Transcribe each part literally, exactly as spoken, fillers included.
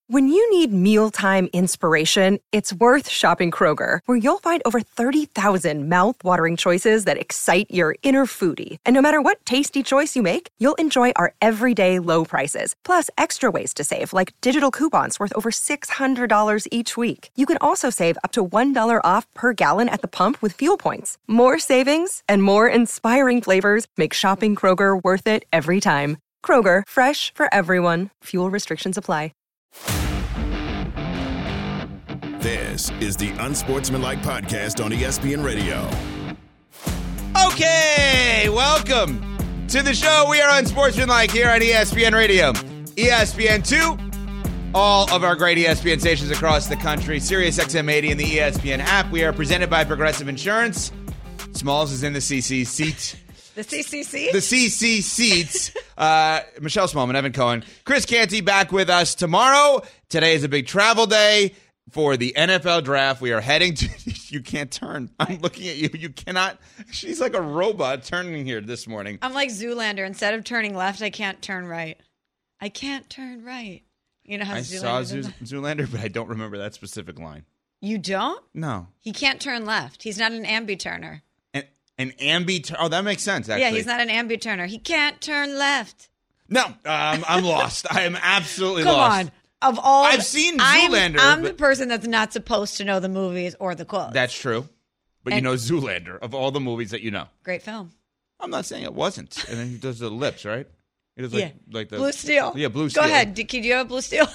When you need mealtime inspiration, it's worth shopping Kroger, where you'll find over thirty thousand mouth-watering choices that excite your inner foodie. And no matter what tasty choice you make, you'll enjoy our everyday low prices, plus extra ways to save, like digital coupons worth over six hundred dollars each week. You can also save up to one dollar off per gallon at the pump with fuel points. More savings and more inspiring flavors make shopping Kroger worth it every time. Kroger, fresh for everyone. Fuel restrictions apply. This is the Unsportsmanlike Podcast on E S P N Radio. Okay, welcome to the show. We are Unsportsmanlike here on E S P N Radio. E S P N two, all of our great E S P N stations across the country. Sirius X M eighty and the E S P N app. We are presented by Progressive Insurance. Smalls is in the C C seat. The C C C? The C C seats. Uh, Michelle Smallman, Evan Cohen, Chris Canty back with us tomorrow. Today is a big travel day for the N F L draft. We are heading to... You can't turn. I'm looking at you. You cannot... She's like a robot turning here this morning. I'm like Zoolander. Instead of turning left, I can't turn right. I can't turn right. You know how I Zoolander saw does Zoo- that? Zoolander, but I don't remember that specific line. You don't? No. He can't turn left. He's not an ambi-turner. An, an ambi... Oh, that makes sense, actually. Yeah, he's not an ambi-turner. He can't turn left. No, um, I'm lost. I am absolutely Come lost. on. Of all, I've seen I'm, Zoolander. I'm the but- person that's not supposed to know the movies or the quotes. That's true. But And- you know Zoolander, of all the movies that you know. Great film. I'm not saying it wasn't. And then he does the lips, right? He does like, Yeah. like the Blue Steel. Yeah, Blue Steel. Go ahead. Do, do you have Blue Steel?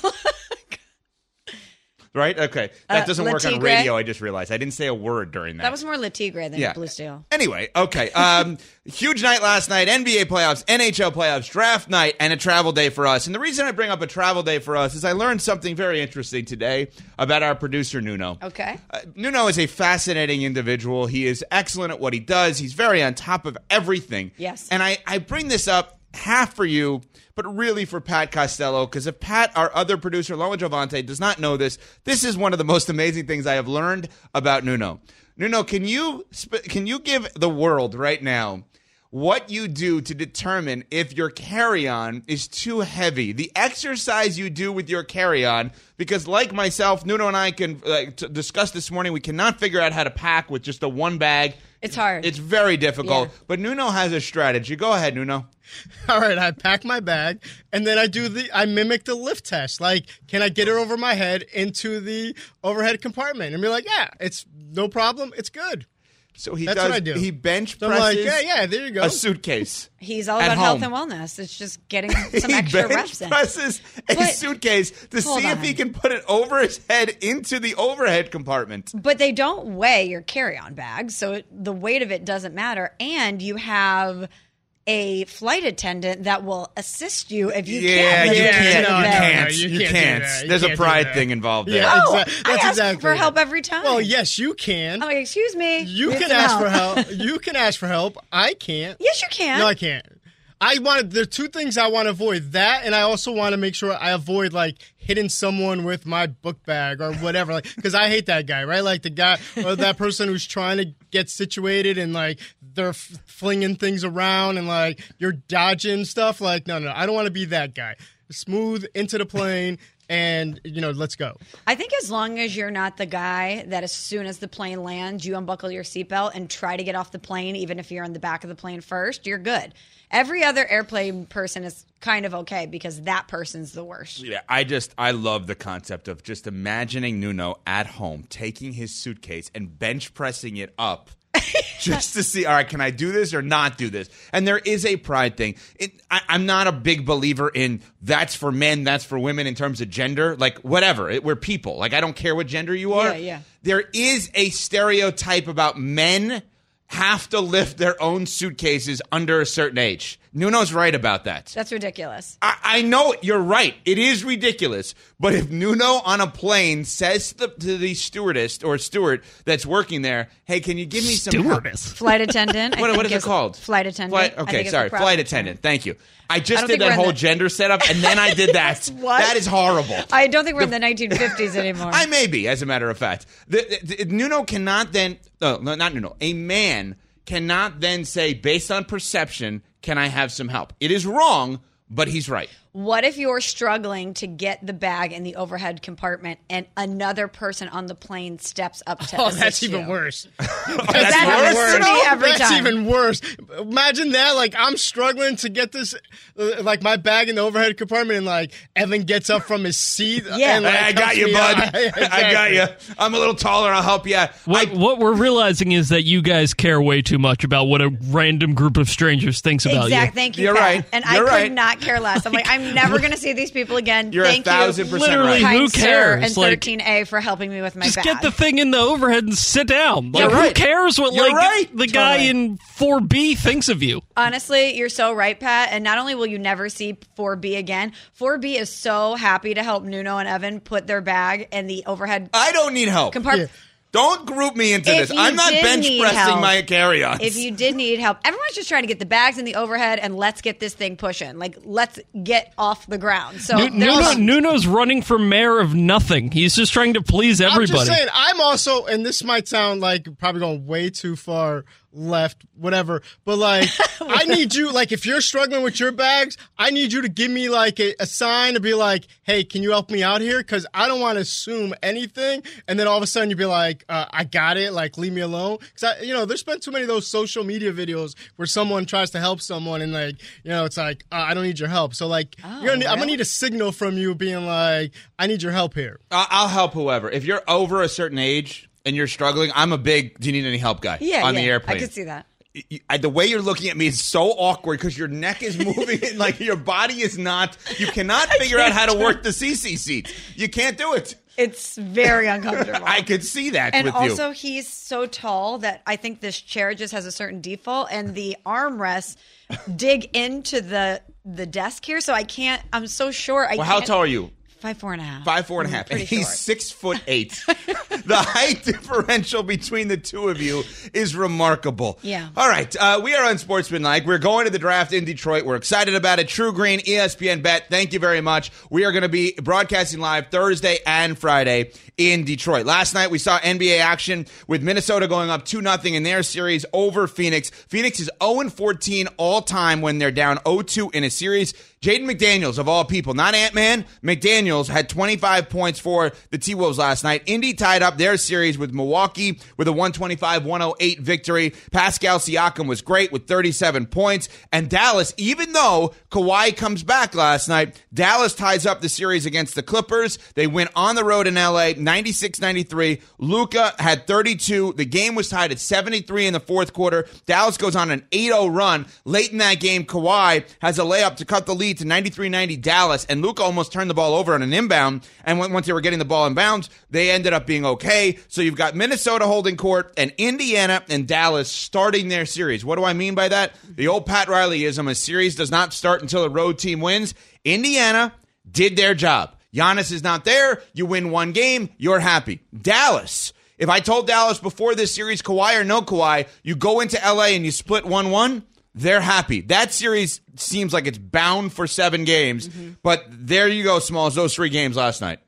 Right? Okay. That Uh, doesn't Le work on Tigre? radio, I just realized. I didn't say a word during that. That was more Le Tigre than Yeah. Blue Steel. Anyway, okay. Um, huge night last night. N B A playoffs, N H L playoffs, draft night, and a travel day for us. And the reason I bring up a travel day for us is I learned something very interesting today about our producer, Nuno. Okay. Uh, Nuno is a fascinating individual. He is excellent at what he does. He's very on top of everything. Yes. And I, I bring this up half for you, but really for Pat Costello, because if Pat, our other producer, Lola Giovante, does not know this, this is one of the most amazing things I have learned about Nuno. Nuno, can you sp- can you give the world right now what you do to determine if your carry-on is too heavy? The exercise you do with your carry-on, because like myself, Nuno and I can uh, t- discuss this morning, we cannot figure out how to pack with just a one bag. It's hard. It's very difficult. Yeah. But Nuno has a strategy. Go ahead, Nuno. All right, I pack my bag, and then I do the, I mimic the lift test. Like, can I get it over my head into the overhead compartment? And be like, yeah, it's no problem. It's good. So he That's does. what I do. He bench So I'm presses like, yeah, yeah, there you go. a suitcase. He's all At about health home. and wellness. It's just getting some he extra bench reps in. presses a But- suitcase to hold see if on. he can put it over his head into the overhead compartment. But they don't weigh your carry-on bag, so it, the weight of it doesn't matter. And you have a flight attendant that will assist you if you Yeah, can't. lift you it Yeah, can't. into no, the you no, bag. no, can't. you You can't do can't. that. You There's a can't do pride that. thing involved there. Yeah, No, exa- I that's ask exactly for it. help every time. Well, yes, you can. I'm like, excuse me. You need can some ask for help. You can ask for help. I can't. Yes, you can. No, I can't. I want. There are two things I want to avoid. That, and I also want to make sure I avoid like hitting someone with my book bag or whatever. Like, because I hate that guy, right? Like the guy or that person who's trying to get situated and like they're f- flinging things around and like you're dodging stuff. Like, no, no, I don't want to be that guy. Smooth into the plane. And, you know, let's go. I think as long as you're not the guy that as soon as the plane lands, you unbuckle your seatbelt and try to get off the plane, even if you're in the back of the plane first, you're good. Every other airplane person is kind of okay because that person's the worst. Yeah, I just, I love the concept of just imagining Nuno at home taking his suitcase and bench pressing it up just to see, all right, can I do this or not do this? And there is a pride thing. It, I, I'm not a big believer in that's for men, that's for women in terms of gender. Like, whatever. It, we're people. Like, I don't care what gender you are. Yeah, yeah. There is a stereotype about men have to lift their own suitcases under a certain age. Nuno's right about that. That's ridiculous. I, I know you're right. It is ridiculous. But if Nuno on a plane says to the, to the stewardess or steward that's working there, hey, can you give me some Stewardess. Flight attendant. I What, think what is it called? Flight attendant. Flight, I okay, think it's sorry. the proper Flight term. attendant. Thank you. I I just don't did think we're that in whole the- gender setup, and then I did that. What? That is horrible. I don't think we're in the nineteen fifties anymore. I may be, as a matter of fact. The, the, the- Nuno cannot then, no, no, not Nuno, a man cannot then say, based on perception, can I have some help? It is wrong, but he's right. What if you're struggling to get the bag in the overhead compartment and another person on the plane steps up to Oh, assist that's even you? worse. That's That happens worse? to me every That's time. even worse. Imagine that. Like, I'm struggling to get this, uh, like, my bag in the overhead compartment, and, like, Evan gets up from his seat. Yeah. and, like, Hey, I got helps you, me bud. out. Exactly. I got you. I'm a little taller. I'll help you. What, I, what we're realizing is that you guys care way too much about what a random group of strangers thinks about Exactly. you. Thank you, You're Pat. right. And You're I right. could not care less. I'm like, I'm never going to see these people again. You're a Thank thousand you, percent Literally, right. who kind sir, cares? and Like, thirteen A for helping me with my just bag. get the thing in the overhead and sit down. Like, You're who right. cares what You're like right. the guy Totally. in four B thinks of you? Honestly, you're so right, Pat. And not only will you never see four B again, four B is so happy to help Nuno and Evan put their bag in the overhead I don't need help. compartment. Don't group me into If this. you I'm not did bench need pressing help- my carry-ons. If you did need help, everyone's just trying to get the bags in the overhead and let's get this thing pushing. Like, let's get off the ground. So Nu- there's- Nuno, Nuno's running for mayor of nothing. He's just trying to please everybody. I'm just saying, I'm also, and this might sound like probably going way too far left, whatever, but like, I need you, like, if you're struggling with your bags, I need you to give me like a, a sign to be like, hey, can you help me out here? Because I don't want to assume anything, and then all of a sudden you'd be like, uh, I got it, like, leave me alone. Because, I, you know, there's been too many of those social media videos where someone tries to help someone, and, like, you know, it's like, uh, I don't need your help. So, like, Oh, you're gonna need, I'm going to really? need a signal from you being like, I need your help here. I- I'll help whoever. If you're over a certain age and you're struggling, I'm a big, do you need any help guy yeah, on yeah, the airplane. I could see that. Y- y- The way you're looking at me is so awkward because your neck is moving and like your body is not. You cannot figure out how to work the C C seats. You can't do it. It's very uncomfortable. I could see that And with also, you. he's so tall that I think this chair just has a certain default, and the armrests dig into the the desk here, so I can't. I'm so short. I Well, how can't- tall are you? Five four and a half. Five, four and a I'm half. And pretty he's short. six foot eight. The height differential between the two of you is remarkable. Yeah. All right. Uh, we are Unsportsmanlike. We're going to the draft in Detroit. We're excited about it. True Green, E S P N Bet. Thank you very much. We are going to be broadcasting live Thursday and Friday in Detroit. Last night we saw N B A action with Minnesota going up two nothing in their series over Phoenix. Phoenix is oh and fourteen all time when they're down oh two in a series. Jaden McDaniels, of all people, not Ant-Man, McDaniels had twenty-five points for the T-Wolves last night. Indy tied up their series with Milwaukee with a one twenty-five one oh eight victory. Pascal Siakam was great with thirty-seven points. And Dallas, even though Kawhi comes back last night, Dallas ties up the series against the Clippers. They went on the road in L A, ninety-six ninety-three. Luka had thirty-two. The game was tied at seventy-three in the fourth quarter. Dallas goes on an eight oh run. Late in that game, Kawhi has a layup to cut the lead to ninety-three ninety Dallas, and Luka almost turned the ball over on an inbound, and when, once they were getting the ball in bounds, they ended up being okay. So you've got Minnesota holding court and Indiana and Dallas starting their series. What do I mean by that? The old Pat Riley-ism, a series does not start until a road team wins. Indiana did their job. Giannis is not there. You win one game, you're happy. Dallas, if I told Dallas before this series, Kawhi or no Kawhi, you go into L A and you split one one, they're happy. That series seems like it's bound for seven games. Mm-hmm. But there you go, Smalls, those three games last night.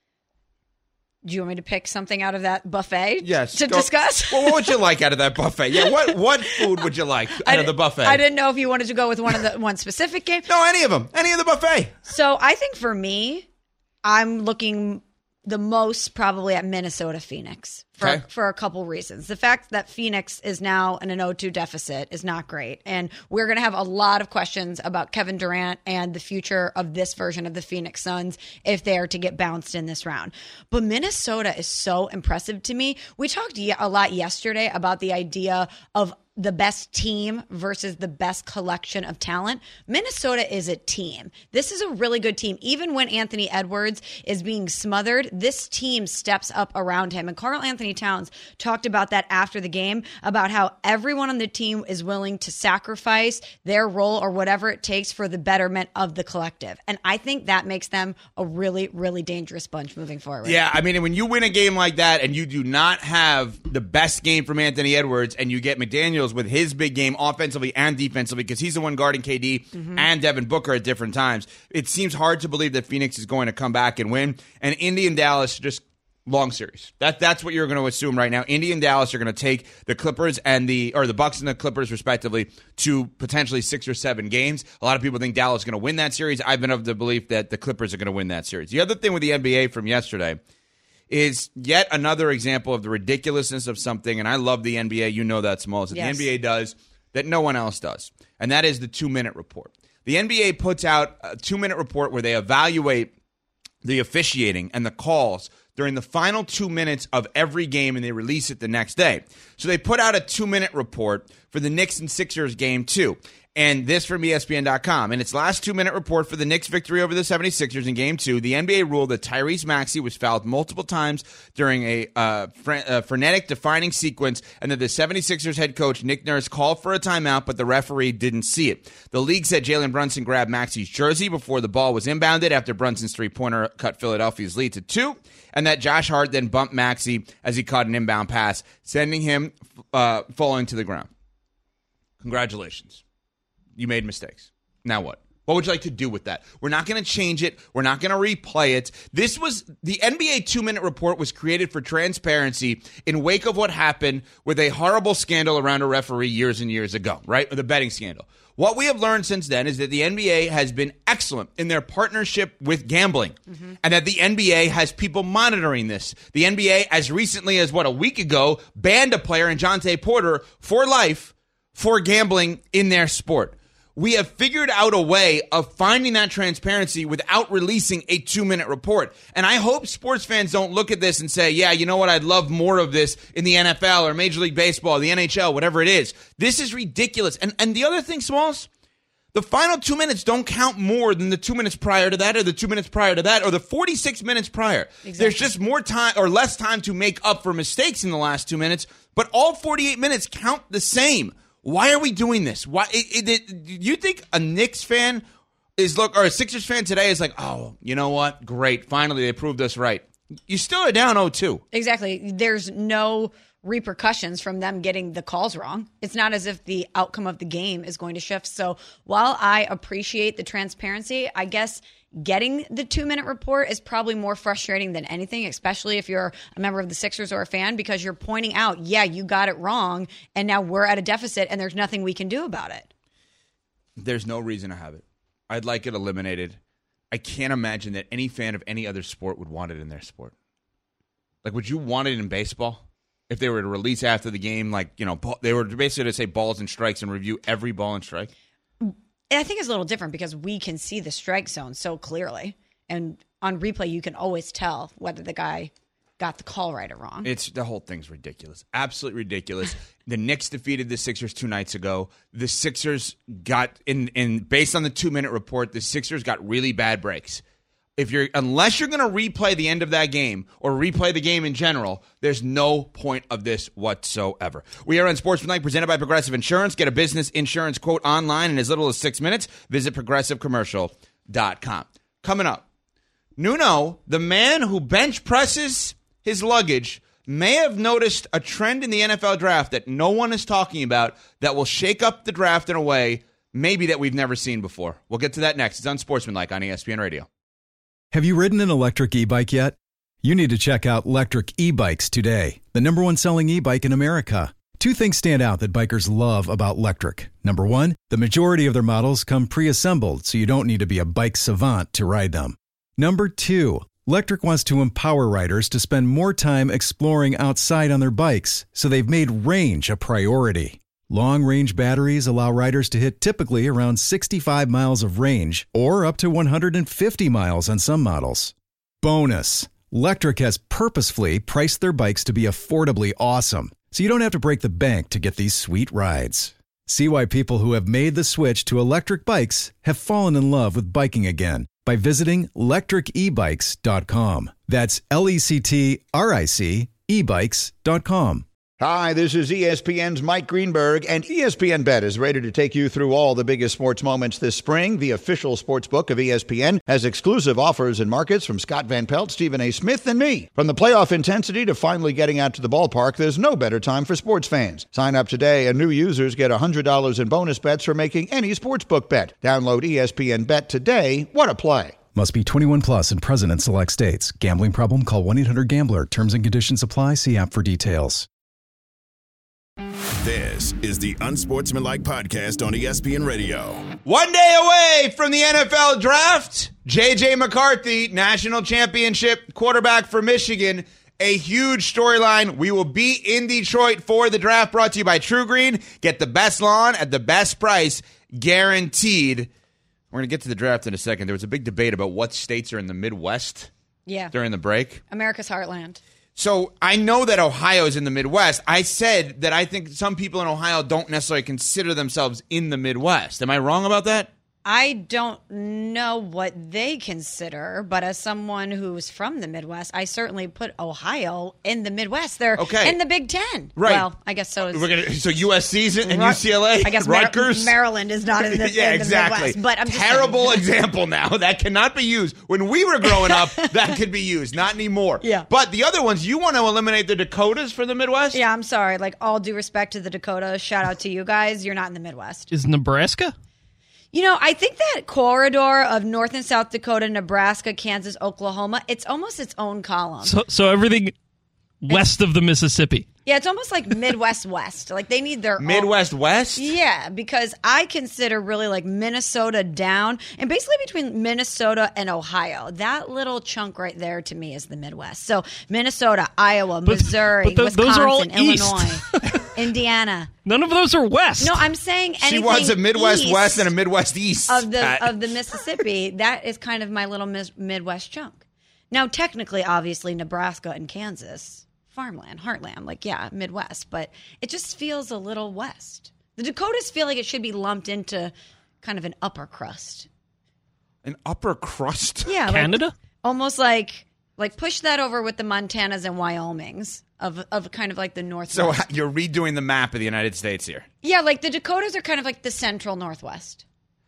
Do you want me to pick something out of that buffet Yes. to go- discuss? Well, what would you like out of that buffet? Yeah, what what food would you like out of the buffet? I didn't know if you wanted to go with one of the one specific game. No, any of them. Any of the buffet. So I think for me, I'm looking the most probably at Minnesota Phoenix for, Okay. for a couple reasons. The fact that Phoenix is now in an oh two deficit is not great. And we're going to have a lot of questions about Kevin Durant and the future of this version of the Phoenix Suns if they are to get bounced in this round. But Minnesota is so impressive to me. We talked ye- a lot yesterday about the idea of the best team versus the best collection of talent. Minnesota is a team. This is a really good team. Even when Anthony Edwards is being smothered, this team steps up around him. And Karl Anthony Towns talked about that after the game, about how everyone on the team is willing to sacrifice their role or whatever it takes for the betterment of the collective. And I think that makes them a really, really dangerous bunch moving forward. Yeah, I mean, when you win a game like that and you do not have the best game from Anthony Edwards and you get McDaniels with his big game offensively and defensively because he's the one guarding K D Mm-hmm. and Devin Booker at different times, it seems hard to believe that Phoenix is going to come back and win. And Indy and Dallas just long series. That that's what you're going to assume right now. Indy and Dallas are going to take the Clippers and the or the Bucks and the Clippers respectively to potentially six or seven games. A lot of people think Dallas is going to win that series. I've been of the belief that the Clippers are going to win that series. The other thing with the N B A from yesterday is yet another example of the ridiculousness of something, and I love the N B A. You know that, Smalls. That yes. The N B A does that no one else does, and that is the two-minute report. The N B A puts out a two-minute report where they evaluate the officiating and the calls during the final two minutes of every game, and they release it the next day. So they put out a two-minute report for the Knicks and Sixers game two. And this from E S P N dot com. In its last two-minute report for the Knicks' victory over the seventy-sixers in Game two, the N B A ruled that Tyrese Maxey was fouled multiple times during a uh, fre- uh, frenetic defining sequence, and that the seventy-sixers head coach, Nick Nurse, called for a timeout, but the referee didn't see it. The league said Jalen Brunson grabbed Maxey's jersey before the ball was inbounded after Brunson's three-pointer cut Philadelphia's lead to two, and that Josh Hart then bumped Maxey as he caught an inbound pass, sending him uh, falling to the ground. Congratulations. You made mistakes. Now what? What would you like to do with that? We're not going to change it. We're not going to replay it. This was the N B A two-minute report was created for transparency in wake of what happened with a horrible scandal around a referee years and years ago, right? The betting scandal. What we have learned since then is that the N B A has been excellent in their partnership with gambling, mm-hmm. and that the N B A has people monitoring this. The N B A, as recently as, what, a week ago, banned a player in Jonte Porter for life for gambling in their sport. We have figured out a way of finding that transparency without releasing a two-minute report. And I hope sports fans don't look at this and say, yeah, you know what, I'd love more of this in the N F L or Major League Baseball, the N H L, whatever it is. This is ridiculous. And and the other thing, Smalls, the final two minutes don't count more than the two minutes prior to that or the two minutes prior to that or the forty-six minutes prior. Exactly. There's just more time or less time to make up for mistakes in the last two minutes, but all forty-eight minutes count the same. Why are we doing this? Why? It, it, it, you think a Knicks fan is look or a Sixers fan today is like, oh, you know what? Great, finally they proved us right. You still are down oh two. Exactly. There's no repercussions from them getting the calls wrong. It's not as if the outcome of the game is going to shift. So while I appreciate the transparency, I guess getting the two-minute report is probably more frustrating than anything, especially if you're a member of the Sixers or a fan, because you're pointing out, yeah, you got it wrong, and now we're at a deficit, and there's nothing we can do about it. There's no reason to have it. I'd like it eliminated. I can't imagine that any fan of any other sport would want it in their sport. Like, would you want it in baseball? If they were to release after the game, like, you know, they were basically to say balls and strikes and review every ball and strike? I think it's a little different because we can see the strike zone so clearly. And on replay, you can always tell whether the guy got the call right or wrong. It's the whole thing's ridiculous. Absolutely ridiculous. The Knicks defeated the Sixers two nights ago. The Sixers got, in, in based on the two-minute report, the Sixers got really bad breaks. If you're unless you're going to replay the end of that game or replay the game in general, there's no point of this whatsoever. We are on Sportsmanlike, presented by Progressive Insurance. Get a business insurance quote online in as little as six minutes. Visit progressive commercial dot com. Coming up, Nuno, the man who bench presses his luggage, may have noticed a trend in the N F L draft that no one is talking about that will shake up the draft in a way maybe that we've never seen before. We'll get to that next. It's on Sportsmanlike on E S P N Radio. Have you ridden an electric e-bike yet? You need to check out Lectric E-Bikes today, the number one selling e-bike in America. Two things stand out that bikers love about Lectric. Number one, the majority of their models come pre-assembled, so you don't need to be a bike savant to ride them. Number two, Lectric wants to empower riders to spend more time exploring outside on their bikes, so they've made range a priority. Long-range batteries allow riders to hit typically around sixty-five miles of range or up to one hundred fifty miles on some models. Bonus, Lectric has purposefully priced their bikes to be affordably awesome, so you don't have to break the bank to get these sweet rides. See why people who have made the switch to electric bikes have fallen in love with biking again by visiting lectric e bikes dot com. That's L E C T R I C e bikes dot com. Hi, this is E S P N's Mike Greenberg, and E S P N Bet is ready to take you through all the biggest sports moments this spring. The official sports book of E S P N has exclusive offers and markets from Scott Van Pelt, Stephen A. Smith, and me. From the playoff intensity to finally getting out to the ballpark, there's no better time for sports fans. Sign up today, and new users get one hundred dollars in bonus bets for making any sportsbook bet. Download E S P N Bet today. What a play. Must be twenty-one plus and present in select states. Gambling problem? Call one eight hundred gambler. Terms and conditions apply. See app for details. This is the Unsportsmanlike Podcast on E S P N Radio. One day away from the N F L draft, J J McCarthy, national championship quarterback for Michigan. A huge storyline. We will be in Detroit for the draft, brought to you by True Green. Get the best lawn at the best price, guaranteed. We're going to get to the draft in a second. There was a big debate about what states are in the Midwest Yeah. during the break. America's heartland. So I know that Ohio is in the Midwest. I said that I think some people in Ohio don't necessarily consider themselves in the Midwest. Am I wrong about that? I don't know what they consider, but as someone who's from the Midwest, I certainly put Ohio in the Midwest. They're Okay. in the Big Ten. Right. Well, I guess so is. We're gonna, so U S C's and Ru- U C L A, I guess Mar- Rutgers. Maryland is not in the, yeah, in the exactly. Midwest. But I'm just Terrible saying. example now. That cannot be used. When we were growing up, that could be used. Not anymore. Yeah. But the other ones, you want to eliminate the Dakotas for the Midwest? Yeah, I'm sorry. Like, all due respect to the Dakotas, shout out to you guys. You're not in the Midwest. Is Nebraska? You know, I think that corridor of North and South Dakota, Nebraska, Kansas, Oklahoma, it's almost its own column. So, so everything west of the Mississippi. Yeah, it's almost like Midwest West. Like, they need their own- Midwest West? Yeah, because I consider really like Minnesota down and basically between Minnesota and Ohio. That little chunk right there to me is the Midwest. So Minnesota, Iowa, But- Missouri, but th- Wisconsin, those are all east. Illinois, Indiana. None of those are west. No, I'm saying anything She wants a Midwest east West and a Midwest East. of the Pat. of the Mississippi. That is kind of my little mis- Midwest chunk. Now, technically, obviously, Nebraska and Kansas. Farmland, heartland, like, yeah, Midwest, but it just feels a little west. The Dakotas feel like it should be lumped into kind of an upper crust. An upper crust? Yeah. like- Canada? almost like like push that over with the Montanas and Wyomings of of kind of like the Northwest. So ha- you're redoing the map of the United States here. Yeah, like the Dakotas are kind of like the central Northwest.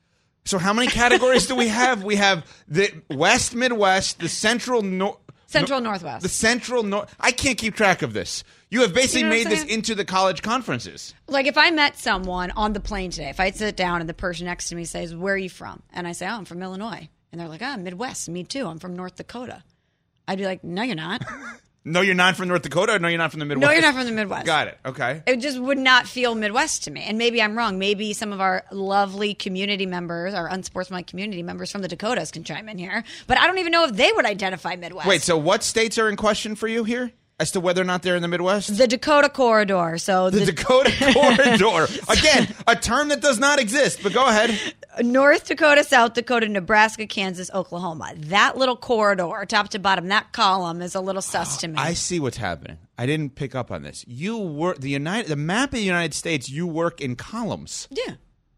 So how many categories do we have? We have the West Midwest, the Central North. Central Northwest. The Central North. I can't keep track of this. You have basically You know what made I'm this saying? into the college conferences. Like if I met someone on the plane today, if I sit down and the person next to me says, "Where are you from?" and I say, "Oh, I'm from Illinois," and they're like, "Ah, Midwest, me too. I'm from North Dakota." I'd be like, "No, you're not. No, you're not from North Dakota. Or no, you're not from the Midwest. No, you're not from the Midwest." Got it. Okay. It just would not feel Midwest to me. And maybe I'm wrong. Maybe some of our lovely community members, our unsportsmanlike community members from the Dakotas can chime in here. But I don't even know if they would identify Midwest. Wait. So what states are in question for you here as to whether or not they're in the Midwest? The Dakota corridor. So The the, Dakota corridor. Again, a term that does not exist. But go ahead. North Dakota, South Dakota, Nebraska, Kansas, Oklahoma. That little corridor, top to bottom, that column is a little sus to me. I see what's happening. I didn't pick up on this. You work the United, the map of the United States. You work in columns. yeah.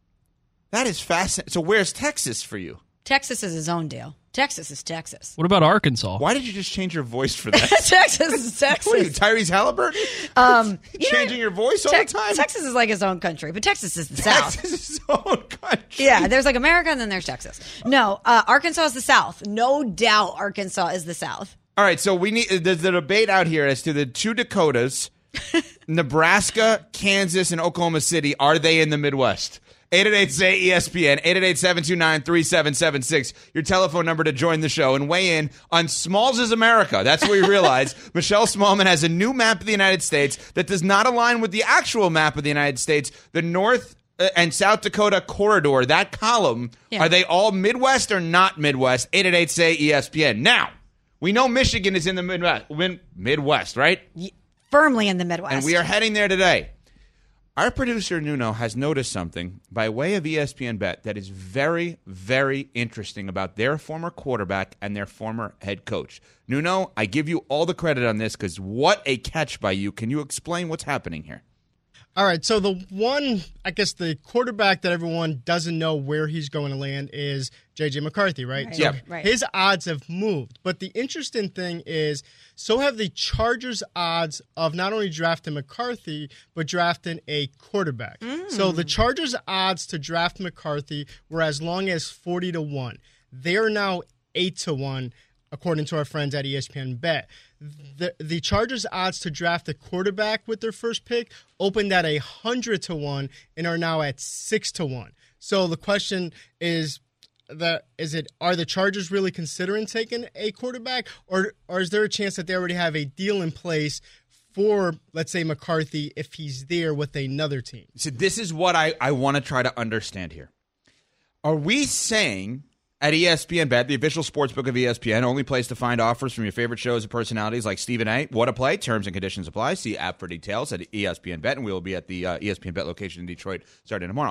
That is fascinating. So where's Texas for you? Texas is his own deal. Texas is Texas. What about Arkansas? Why did you just change your voice for that? Texas is Texas. What are you, Tyrese Halliburton? Um, you know, Changing your voice all Tex- the time? Texas is like his own country, but Texas is the South. Texas is its own country. Yeah, there's like America and then there's Texas. No, uh, Arkansas is the South. No doubt Arkansas is the South. All right, so we need there's a debate out here as to the two Dakotas, Nebraska, Kansas, and Oklahoma City. Are they in the Midwest? eight eight eight, S A Y, E S P N, eight eight eight, seven two nine, three seven seven six. Your telephone number to join the show and weigh in on Smalls is America. That's what we realize. Michelle Smallman has a new map of the United States that does not align with the actual map of the United States. The North uh, and South Dakota corridor, that column, Yeah. are they all Midwest or not Midwest? eight eight eight, S A Y, E S P N. Now, we know Michigan is in the Midwest, Mid- Midwest, right? Y- Firmly in the Midwest. And we are heading there today. Our producer, Nuno, has noticed something by way of E S P N Bet that is very, very interesting about their former quarterback and their former head coach. Nuno, I give you all the credit on this because what a catch by you. Can you explain what's happening here? All right, so the one, I guess the quarterback that everyone doesn't know where he's going to land is J J McCarthy, right? Right. So Yep. Right. his odds have moved. But the interesting thing is, so have the Chargers' odds of not only drafting McCarthy, but drafting a quarterback. So the Chargers' odds to draft McCarthy were as long as forty to one. They are now eight to one, according to our friends at E S P N Bet. The, the Chargers' odds to draft a quarterback with their first pick opened at one hundred to one and are now at six to one. So the question is, that is it? Are the Chargers really considering taking a quarterback, or or is there a chance that they already have a deal in place for, let's say, McCarthy if he's there with another team? So this is what I, I want to try to understand here. Are we saying at E S P N Bet, the official sportsbook of E S P N, only place to find offers from your favorite shows and personalities like Stephen A. What a Play. Terms and conditions apply. See app for details at E S P N Bet, and we will be at the uh, E S P N Bet location in Detroit starting tomorrow.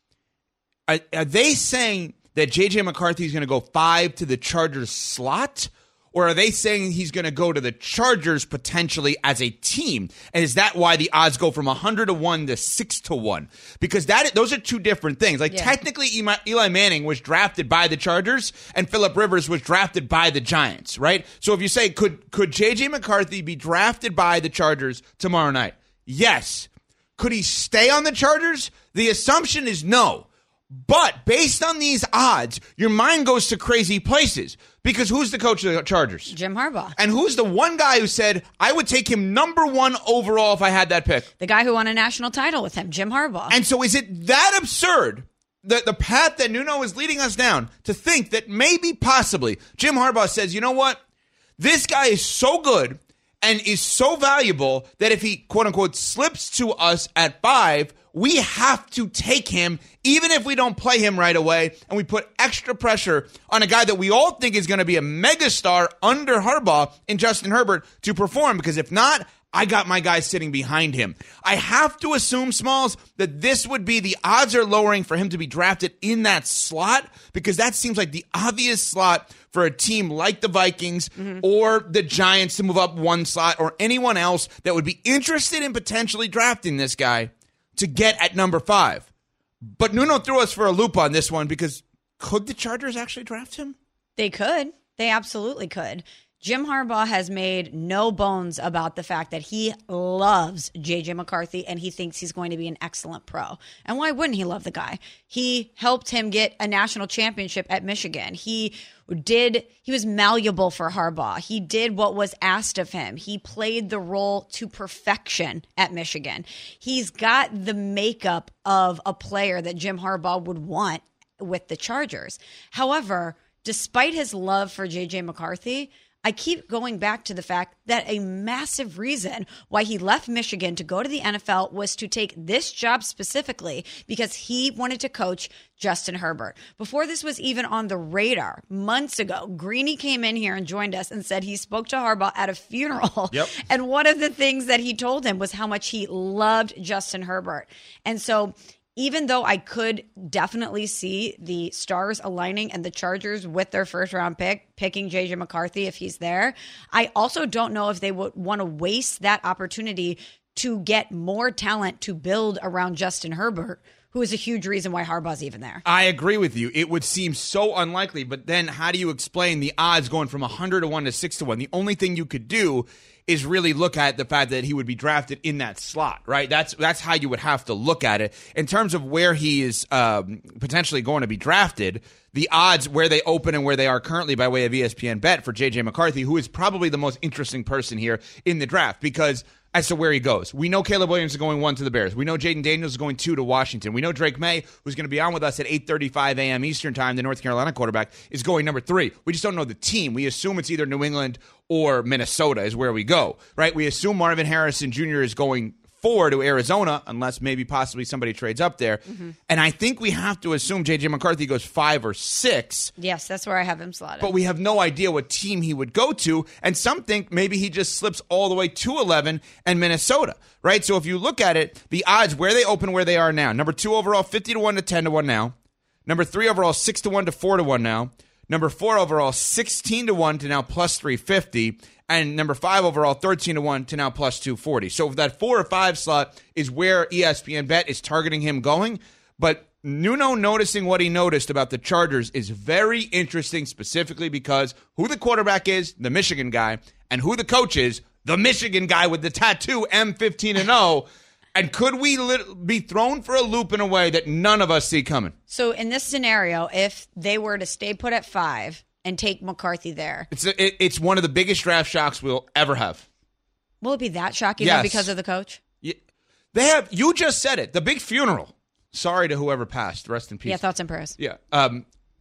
Are, are they saying that J J McCarthy is going to go five to the Chargers slot? Or are they saying he's going to go to the Chargers potentially as a team? And is that why the odds go from one hundred to one to six to one? Because that those are two different things. Like, yeah. technically, Eli Manning was drafted by the Chargers and Phillip Rivers was drafted by the Giants, right? So if you say, could, could J J McCarthy be drafted by the Chargers tomorrow night? Yes. Could he stay on the Chargers? The assumption is no. But based on these odds, your mind goes to crazy places. Because who's the coach of the Chargers? Jim Harbaugh. And who's the one guy who said, I would take him number one overall if I had that pick? The guy who won a national title with him, Jim Harbaugh. And so is it that absurd, the, the path that Nuno is leading us down, to think that maybe, possibly, Jim Harbaugh says, you know what? This guy is so good and is so valuable that if he, quote-unquote, slips to us at five, we have to take him, even if we don't play him right away, and we put extra pressure on a guy that we all think is going to be a megastar under Harbaugh in Justin Herbert to perform, because if not, I got my guy sitting behind him. I have to assume, Smalls, that this would be the odds are lowering for him to be drafted in that slot, because that seems like the obvious slot for a team like the Vikings mm-hmm. or the Giants to move up one slot, or anyone else that would be interested in potentially drafting this guy to get at number five. But Nuno threw us for a loop on this one, because could the Chargers actually draft him? They could. They absolutely could. Jim Harbaugh has made no bones about the fact that he loves J J McCarthy and he thinks he's going to be an excellent pro. And why wouldn't he love the guy? He helped him get a national championship at Michigan. He did, he was malleable for Harbaugh. He did what was asked of him. He played the role to perfection at Michigan. He's got the makeup of a player that Jim Harbaugh would want with the Chargers. However, despite his love for J J McCarthy, I keep going back to the fact that a massive reason why he left Michigan to go to the N F L was to take this job specifically because he wanted to coach Justin Herbert. Before this was even on the radar, months ago, Greeny came in here and joined us and said he spoke to Harbaugh at a funeral. Yep. And one of the things that he told him was how much he loved Justin Herbert. And so even though I could definitely see the stars aligning and the Chargers with their first round pick, picking J J McCarthy if he's there, I also don't know if they would want to waste that opportunity to get more talent to build around Justin Herbert, who is a huge reason why Harbaugh's even there. I agree with you. It would seem so unlikely, but then how do you explain the odds going from one hundred to one to six to one? The only thing you could do is really look at the fact that he would be drafted in that slot, right? That's that's how you would have to look at it. In terms of where he is um, potentially going to be drafted, the odds where they open and where they are currently by way of E S P N Bet for J J McCarthy, who is probably the most interesting person here in the draft, because as to where he goes. We know Caleb Williams is going one to the Bears. We know Jaden Daniels is going two to Washington. We know Drake May, who's going to be on with us at eight thirty-five a.m. Eastern Time, the North Carolina quarterback, is going number three. We just don't know the team. We assume it's either New England or Minnesota is where we go, right? We assume Marvin Harrison Junior is going four to Arizona, unless maybe possibly somebody trades up there. Mm-hmm. And I think we have to assume J J McCarthy goes five or six. Yes, that's where I have him slotted. But we have no idea what team he would go to. And some think maybe he just slips all the way to eleven and Minnesota, right? So if you look at it, the odds where they open, where they are now. Number two overall, fifty to one to ten to one now. Number three overall, six to one to four to one now. Number four overall, sixteen to one to now plus three fifty. And number five overall, thirteen to one to now plus two forty. So that four or five slot is where E S P N Bet is targeting him going. But Nuno noticing what he noticed about the Chargers is very interesting, specifically because who the quarterback is, the Michigan guy, and who the coach is, the Michigan guy with the tattoo, M fifteen and oh. And could we lit- be thrown for a loop in a way that none of us see coming? So in this scenario, if they were to stay put at five and take McCarthy there, It's a, it, it's one of the biggest draft shocks we'll ever have. Will it be that shocking Yes. because of the coach? Yeah. They have. You just said it. The big funeral. Sorry to whoever passed. Rest in peace. Yeah, thoughts and prayers. Yeah. Um,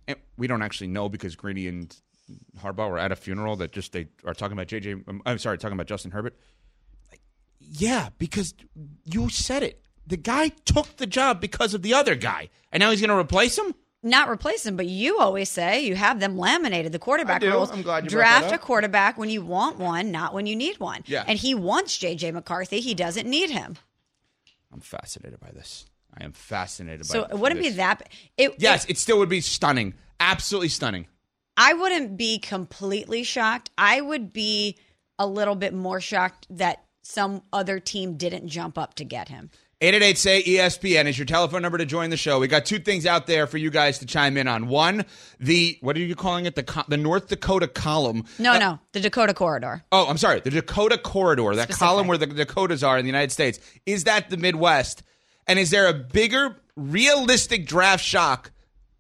and we don't actually know because Greeny and Harbaugh were at a funeral that just they are talking about J J. I'm sorry, talking about Justin Herbert. Yeah, because you said it. The guy took the job because of the other guy, and now he's going to replace him? Not replace him, but you always say you have them laminated, the quarterback I do. rules. I'm glad you Draft brought that a up. quarterback when you want one, not when you need one. Yeah. And he wants J J. McCarthy. He doesn't need him. I'm fascinated by this. I am fascinated by So this. it wouldn't be that. It, Yes, it, it still would be stunning. Absolutely stunning. I wouldn't be completely shocked. I would be a little bit more shocked that some other team didn't jump up to get him. eight eight eight, S A Y, E S P N is your telephone number to join the show. We got two things out there for you guys to chime in on. One, the, what are you calling it? The co- the North Dakota column. No, Uh, no, the Dakota Corridor. Oh, I'm sorry. The Dakota Corridor, that Specific. column where the Dakotas are in the United States. Is that the Midwest? And is there a bigger, realistic draft shock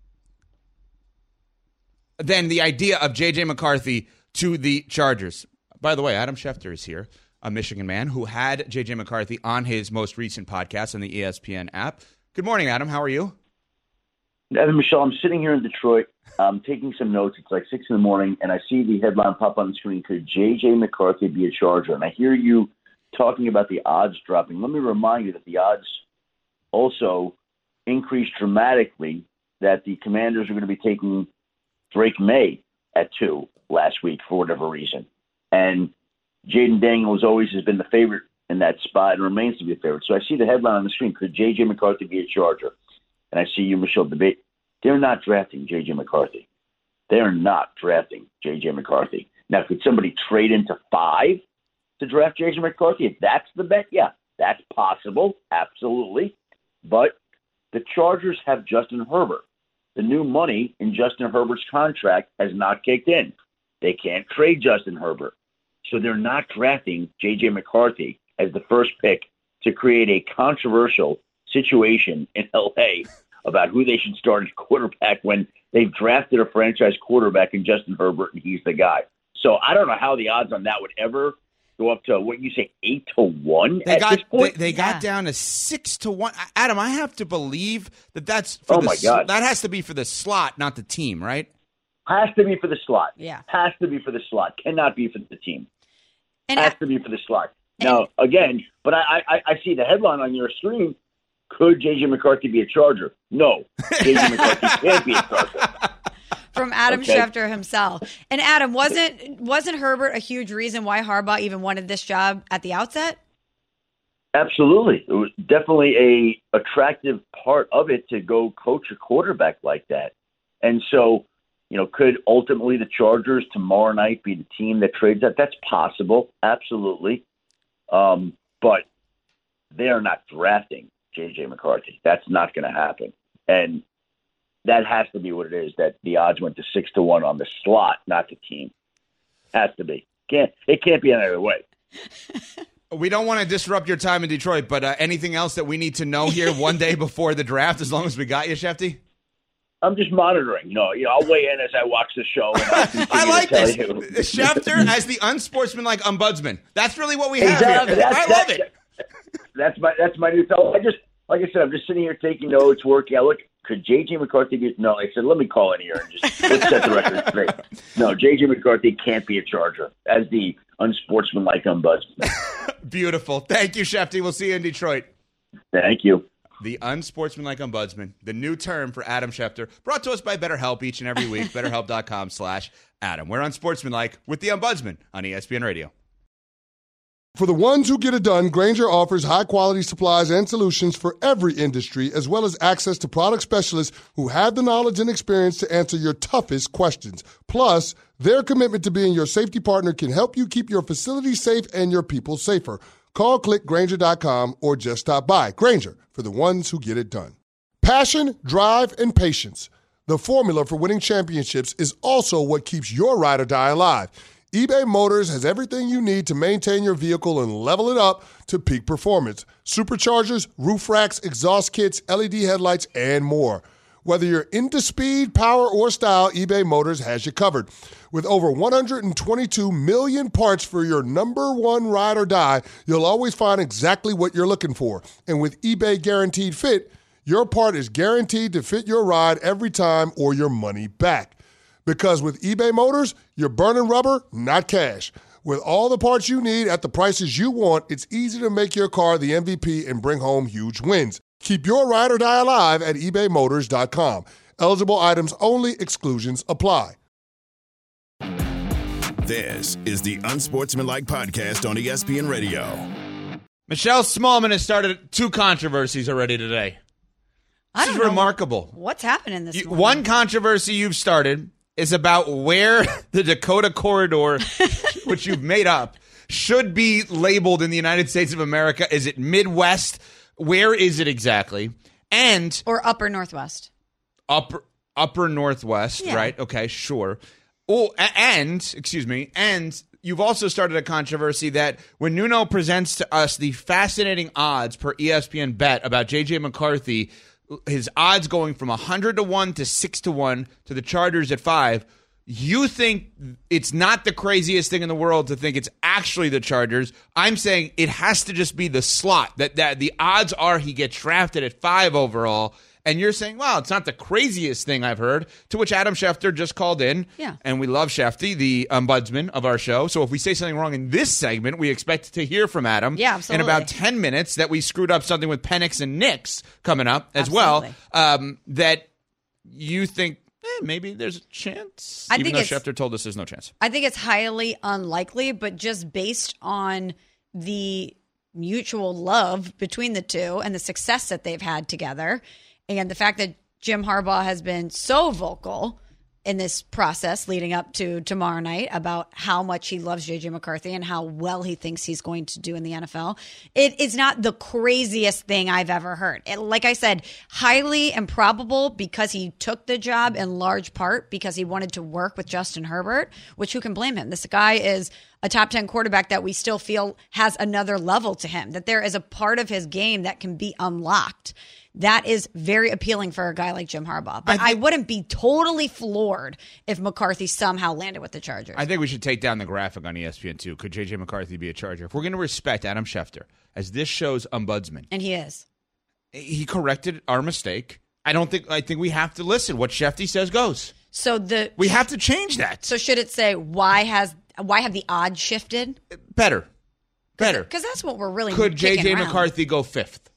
than the idea of J J. McCarthy to the Chargers? By the way, Adam Schefter is here, a Michigan man who had J J. McCarthy on his most recent podcast on the E S P N app. Good morning, Adam. How are you? Evan, Michelle, I'm sitting here in Detroit. I'm taking some notes. It's like six in the morning, and I see the headline pop on the screen, could J J. McCarthy be a Charger? And I hear you talking about the odds dropping. Let me remind you that the odds also increased dramatically, that the Commanders are going to be taking Drake May at two last week for whatever reason. And Jaden Daniels always has been the favorite in that spot and remains to be a favorite. So I see the headline on the screen, could J J. McCarthy be a Charger? And I see you, Michelle, debate. They're not drafting J J. McCarthy. They are not drafting J J. McCarthy. Now, could somebody trade into five to draft J J. McCarthy? If that's the bet, yeah, that's possible. Absolutely. But the Chargers have Justin Herbert. The new money in Justin Herbert's contract has not kicked in. They can't trade Justin Herbert. So they're not drafting J J. McCarthy as the first pick to create a controversial situation in L A about who they should start as quarterback when they've drafted a franchise quarterback in Justin Herbert and he's the guy. So I don't know how the odds on that would ever go up to, what you say, eight to one They at got this point? they, they got Yeah. down to six to one. Adam, I have to believe that that's for Oh the my s- God. that has to be for the slot, not the team, right? Has to be for the slot. Yeah. Has to be for the slot. Cannot be for the team. And Has to be for the slot. Now, again, but I, I, I see the headline on your screen. Could J J. McCarthy be a Charger? No. J J. McCarthy can't be a Charger. from Adam Okay. Schefter himself. And Adam, wasn't wasn't Herbert a huge reason why Harbaugh even wanted this job at the outset? Absolutely. It was definitely a attractive part of it to go coach a quarterback like that. And so, you know, could ultimately the Chargers tomorrow night be the team that trades that? That's possible. Absolutely. Um, but they are not drafting J J. McCarthy. That's not going to happen. And that has to be what it is, that the odds went to six to one on the slot, not the team. Has to be. Can't It can't be any other way. We don't want to disrupt your time in Detroit, but uh, anything else that we need to know here one day before the draft, as long as we got you, Shefty? I'm just monitoring. You know, you know, I'll weigh in as I watch the show. And I'll continue I like to tell this. you. Schefter as the unsportsmanlike ombudsman. That's really what we have Exactly. here. That's, I love that's, it. That's my that's my new title. I just like I said, I'm just sitting here taking notes, working. I look, could J J. McCarthy be? No, I said, let me call in here and just let's set the record straight. No, J J. McCarthy can't be a Charger as the unsportsmanlike ombudsman. Beautiful. Thank you, Shefty. We'll see you in Detroit. Thank you. The unsportsmanlike ombudsman, the new term for Adam Schefter, brought to us by BetterHelp each and every week. BetterHelp.com slash Adam. We're unsportsmanlike with the ombudsman on E S P N Radio. For the ones who get it done, Grainger offers high-quality supplies and solutions for every industry, as well as access to product specialists who have the knowledge and experience to answer your toughest questions. Plus, their commitment to being your safety partner can help you keep your facility safe and your people safer. Call, click Grainger dot com, or just stop by. Grainger, for the ones who get it done. Passion, drive, and patience. The formula for winning championships is also what keeps your ride or die alive. eBay Motors has everything you need to maintain your vehicle and level it up to peak performance. Superchargers, roof racks, exhaust kits, L E D headlights, and more. Whether you're into speed, power, or style, eBay Motors has you covered. With over one hundred twenty-two million parts for your number one ride or die, you'll always find exactly what you're looking for. And with eBay Guaranteed Fit, your part is guaranteed to fit your ride every time or your money back. Because with eBay Motors, you're burning rubber, not cash. With all the parts you need at the prices you want, it's easy to make your car the M V P and bring home huge wins. Keep your ride or die alive at ebay motors dot com. Eligible items only. Exclusions apply. This is the Unsportsmanlike Podcast on E S P N Radio. Michelle Smallman has started two controversies already today. I This don't is know remarkable. What's happening this You, morning? one controversy you've started is about where the Dakota Corridor, which you've made up, should be labeled in the United States of America. Is it Midwest? Where is it exactly? And Or Upper Northwest. upper upper Northwest, Yeah. right? Okay, sure. Oh, a- and excuse me, and you've also started a controversy that when Nuno presents to us the fascinating odds per E S P N Bet about J J McCarthy, his odds going from one hundred to one to six to one to the Chargers at five, you think it's not the craziest thing in the world to think it's actually the Chargers. I'm saying it has to just be the slot, that, that the odds are he gets drafted at five overall. And you're saying, wow, it's not the craziest thing I've heard, to which Adam Schefter just called in. Yeah. And we love Shefty, the ombudsman of our show. So if we say something wrong in this segment, we expect to hear from Adam. Yeah, absolutely. In about ten minutes that we screwed up something with Penix and Knicks coming up as Absolutely. well, um, that you think eh, maybe there's a chance, I even think though it's- Schefter told us there's no chance. I think it's highly unlikely, but just based on the mutual love between the two and the success that they've had together, and the fact that Jim Harbaugh has been so vocal in this process leading up to tomorrow night about how much he loves J J McCarthy and how well he thinks he's going to do in the N F L. It is not the craziest thing I've ever heard. It, like I said, highly improbable because he took the job in large part because he wanted to work with Justin Herbert, which who can blame him? This guy is a top ten quarterback that we still feel has another level to him, that there is a part of his game that can be unlocked. That is very appealing for a guy like Jim Harbaugh. But I, I wouldn't be totally floored if McCarthy somehow landed with the Chargers. I think we should take down the graphic on E S P N two. Could J J McCarthy be a Charger? If we're going to respect Adam Schefter as this show's ombudsman, and he is. He corrected our mistake. I don't think, I think we have to listen. What Shefty says goes. So the We have to change that. So should it say why has why have the odds shifted? Better. Better. Because that's what we're really Could J J kicking around. McCarthy go fifth?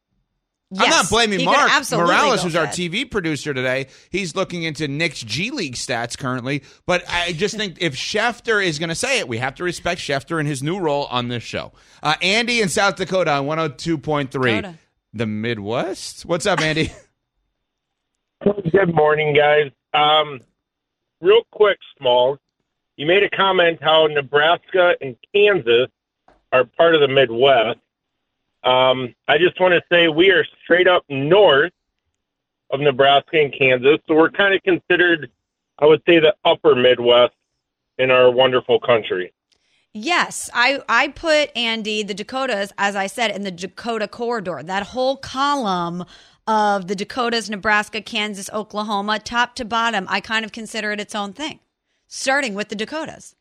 Yes, I'm not blaming he could Mark absolutely Morales, go who's our fifth. T V producer today. He's looking into Knicks G League stats currently. But I just think if Schefter is going to say it, we have to respect Schefter in his new role on this show. Uh, Andy in South Dakota on one oh two point three. Dakota. The Midwest? What's up, Andy? Good morning, guys. Um, real quick, Small, you made a comment how Nebraska and Kansas are part of the Midwest. Um, I just want to say we are straight up north of Nebraska and Kansas, so we're kind of considered, I would say, the upper Midwest in our wonderful country. Yes, I, I put, Andy, the Dakotas, as I said, in the Dakota corridor. That whole column of the Dakotas, Nebraska, Kansas, Oklahoma, top to bottom, I kind of consider it its own thing, starting with the Dakotas.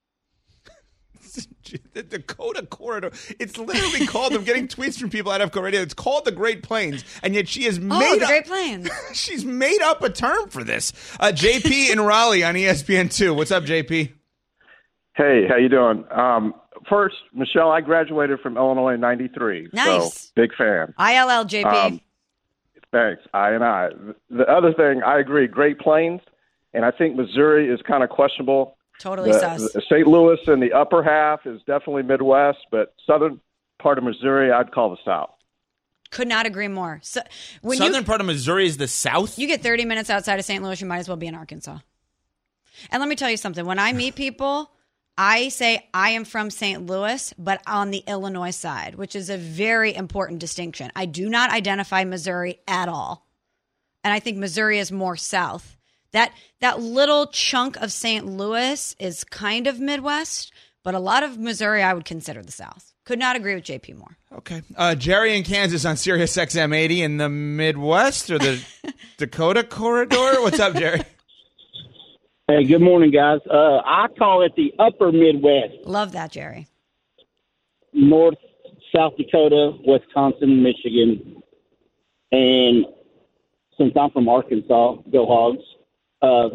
The Dakota Corridor. It's literally called, I'm getting tweets from people out of Korea. It's called the Great Plains, and yet she has Oh, made the up, Great Plains. she's made up a term for this. Uh, J P in Raleigh on E S P N two. What's up, J P? Hey, how you doing? Um, first, Michelle, I graduated from Illinois in ninety-three. Nice. So, big fan. I L L, J P. Um, thanks. I and I. The other thing, I agree, Great Plains, and I think Missouri is kind of questionable. Totally the, sus. the Saint Louis in the upper half is definitely Midwest, but southern part of Missouri, I'd call the South. Could not agree more. So, when Southern you, part of Missouri is the South? You get thirty minutes outside of Saint Louis, you might as well be in Arkansas. And let me tell you something. When I meet people, I say I am from Saint Louis, but on the Illinois side, which is a very important distinction. I do not identify Missouri at all. And I think Missouri is more south. That that little chunk of Saint Louis is kind of Midwest, but a lot of Missouri I would consider the South. Could not agree with J P more. Okay. Uh, Jerry in Kansas on Sirius X M eighty in the Midwest or the Dakota Corridor. What's up, Jerry? Hey, good morning, guys. Uh, I call it the upper Midwest. Love that, Jerry. North, South Dakota, Wisconsin, Michigan. And since I'm from Arkansas, go Hogs. Uh,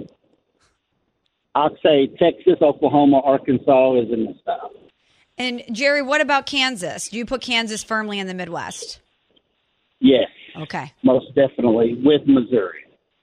I'd say Texas, Oklahoma, Arkansas is in the South. And Jerry, what about Kansas? Do you put Kansas firmly in the Midwest? Yes. Okay. Most definitely, with Missouri.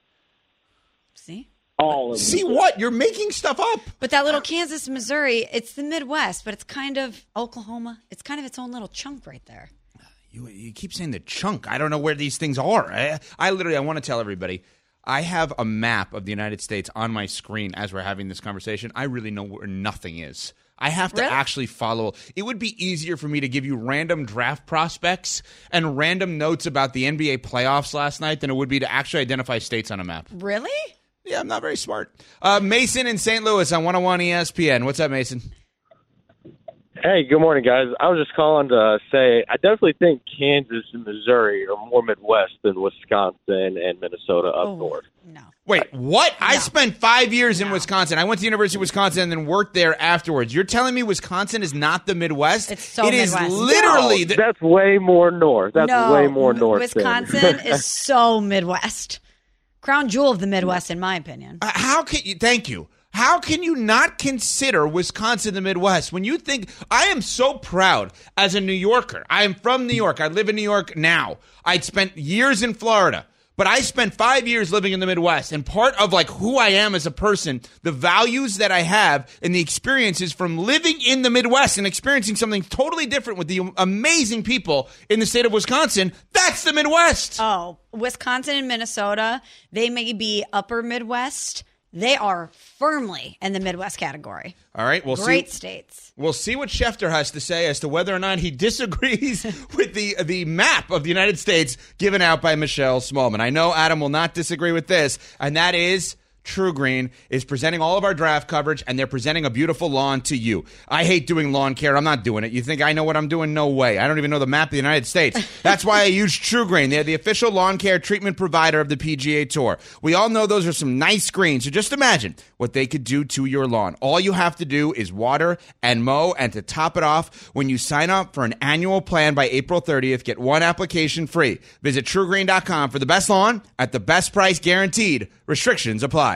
See? All of See Missouri. what? You're making stuff up. But that little Kansas, Missouri, it's the Midwest, but it's kind of Oklahoma. It's kind of its own little chunk right there. You, you keep saying the chunk. I don't know where these things are. I, I literally, I want to tell everybody, I have a map of the United States on my screen as we're having this conversation. I really know where nothing is. I have to Really? actually follow. It would be easier for me to give you random draft prospects and random notes about the N B A playoffs last night than it would be to actually identify states on a map. Really? Yeah, I'm not very smart. Uh, Mason in Saint Louis on one oh one E S P N. What's up, Mason? Hey, good morning, guys. I was just calling to say I definitely think Kansas and Missouri are more Midwest than Wisconsin and Minnesota up Oh, north. no. Wait, what? I spent five years in Wisconsin. I went to the University of Wisconsin and then worked there afterwards. You're telling me Wisconsin is not the Midwest? It's so It is Midwest. literally No, the, that's way more north. That's no, way more north. Wisconsin than- is so Midwest. Crown jewel of the Midwest, in my opinion. Uh, how can you? Thank you. How can you not consider Wisconsin the Midwest when you think? I am so proud as a New Yorker. I am from New York. I live in New York now. I'd spent years in Florida, but I spent five years living in the Midwest. And part of like who I am as a person, the values that I have, and the experiences from living in the Midwest and experiencing something totally different with the amazing people in the state of Wisconsin. That's the Midwest. Oh, Wisconsin and Minnesota, they may be upper Midwest. They are firmly in the Midwest category. All right, we'll Great see. states. We'll see what Schefter has to say as to whether or not he disagrees with the the map of the United States given out by Michelle Smallman. I know Adam will not disagree with this, and that is True Green is presenting all of our draft coverage, and they're presenting a beautiful lawn to you. I hate doing lawn care. I'm not doing it. You think I know what I'm doing? No way. I don't even know the map of the United States. That's why I use True Green. They're the official lawn care treatment provider of the P G A Tour. We all know those are some nice greens, so just imagine what they could do to your lawn. All you have to do is water and mow, and to top it off, when you sign up for an annual plan by April thirtieth, get one application free. Visit True Green dot com for the best lawn at the best price guaranteed. Restrictions apply.